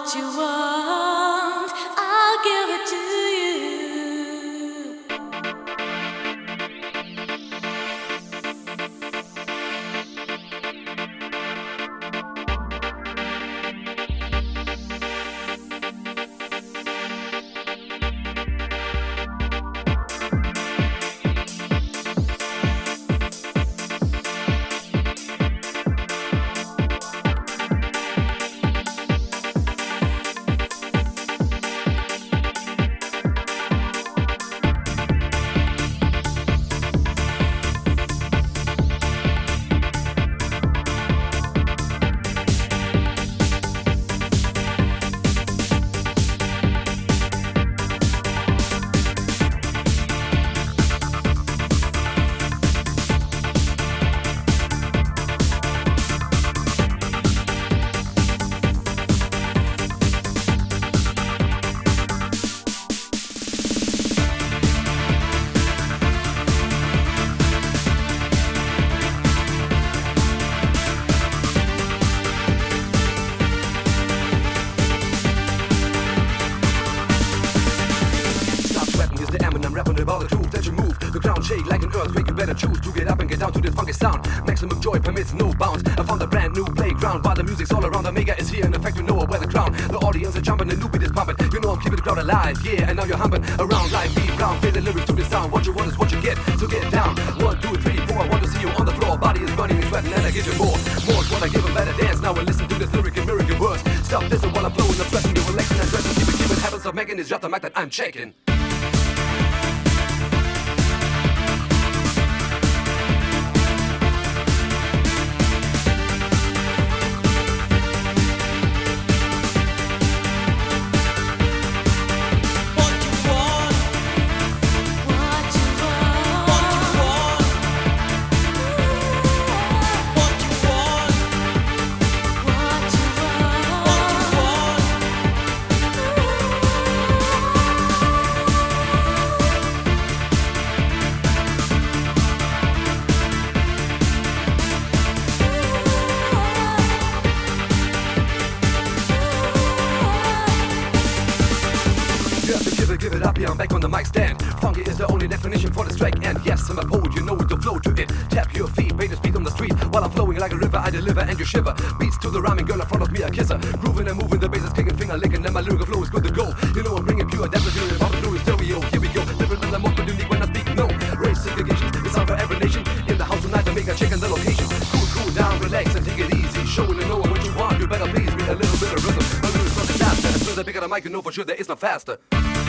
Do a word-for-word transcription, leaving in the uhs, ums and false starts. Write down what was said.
What you want, I'll give it to you. Rapping about the truth that you move. The ground shake like an earthquake. You better choose to get up and get down to this funky sound. Maximum joy permits no bounds. I found a brand new playground while the music's all around. The mega is here in effect. You know where the crown. The audience are jumping. The new beat is pumping. You know I'm keeping the crowd alive. Yeah, and now you're humping around like beat round. Play the lyrics to the sound. What you want is what you get. So get down. One, two, three, four. I want to see you on the floor. Body is burning and sweating, and I give you more. More is what I give a better dance. Now and listen to this lyric and miracle words. Stop this while I'm flowing. I'm stressing you, relaxing and dressing. Keep it, keep it. Habits of making is just the mic that I'm checking. Give it up, yeah, I'm back on the mic stand. Funky is the only definition for this track. And yes, I'm a poet, you know it, to flow to it. Tap your feet, pay the speed on the street. While I'm flowing like a river, I deliver and you shiver. Beats to the rhyming girl in front of me, I kiss her. Grooving and moving, the bass is kicking, finger licking, and my lyrical flow is good to go. You know I'm bringing pure depth, the about the blue stereo. Here we go, different than the most, but unique when I speak. No, race segregation, it's out for every nation. In the house tonight, the make a check in the location. Cool, cool down, relax and take it easy. Showing and knowing what you want, you better please me. A little bit of rhythm, a little bit of disaster. As soon as I pick up the mic, you know for sure there is no faster.